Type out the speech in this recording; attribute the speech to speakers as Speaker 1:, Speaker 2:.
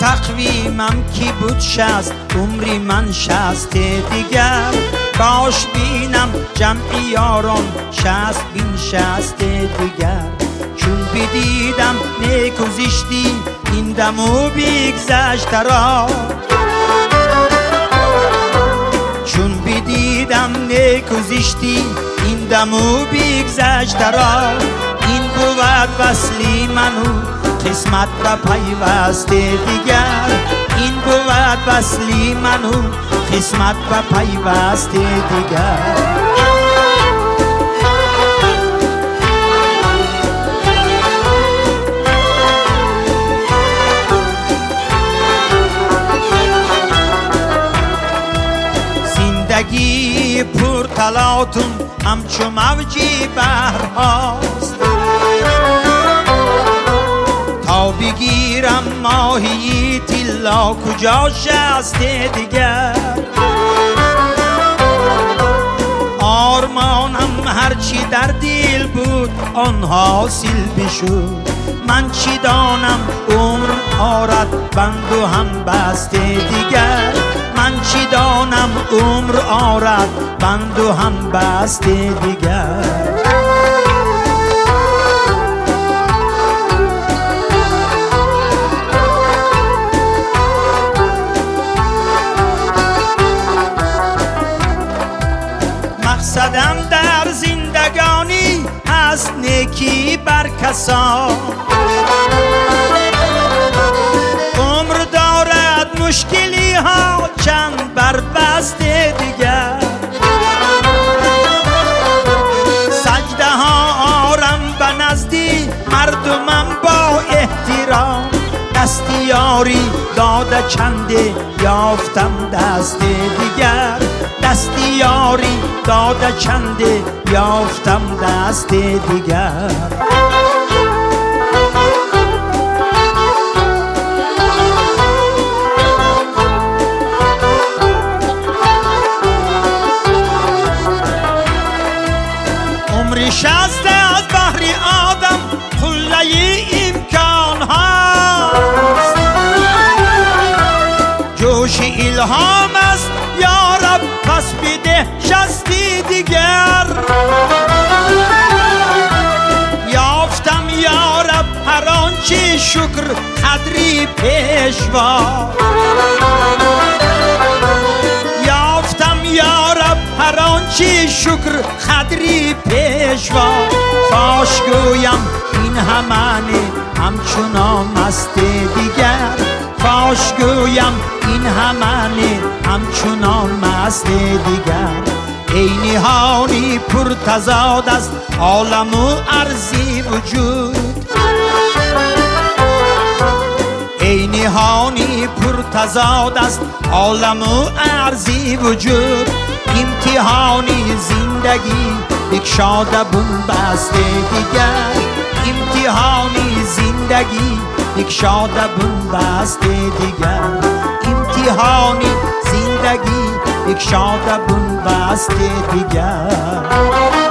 Speaker 1: تقویمم کی بود 60 عمری من 60 دیگر کاش بینم جمعی یاران 60 بین 60 دیگر چون بدیدم نیکو زشتی این دمو بگذشت را چون بدیدم نیکو زشتی این دمو بگذشت را این بود وصلی منو قسمت و پیوست دیگر این بود وصلی منو قسمت و پیوست دیگر زندگی پر تلاطم همچو موجی بحر هاست تا بگیرم ماهی تلا کجا 60 دیگر آرمانم هرچی در دل بود آن حاصل بشد من چی دانم عمر آرد بند و هم بسته دیگر من چی دانم عمر آرد بند و هم بسته دیگر مقصدم در زندگانی هست نیکی بر کسان عمر دارد مشکلی ها چند بر بسته دیگر سجده ها آرم به نزدی مردمم با احترام دستیاری داده چنده یافتم دست دیگر دستیاری داده چنده یافتم دست دیگر عمری 60 از بحر آدم قله امکان هاست جوش الهام است یا رب پس بده 60 دیگر یافتم یا رب هر آنچه شکر قدری پیشوا یافتم یا رب هر آنچه شکر قدری پیشوا فاش گویم این همانه همچنان مست دیگر فاش گویم این همانه همچنان مست دیگر ای نهانی پر تضاد است عالم و ارضی وجود ای نهانی پر تضاد است عالم و ارضی وجود امتحانی زندگی بکشاده بن بسته دیگر امتحانی زندگی بکشاده بن بسته دیگر امتحانی زندگی بکشاده بن بسته دیگر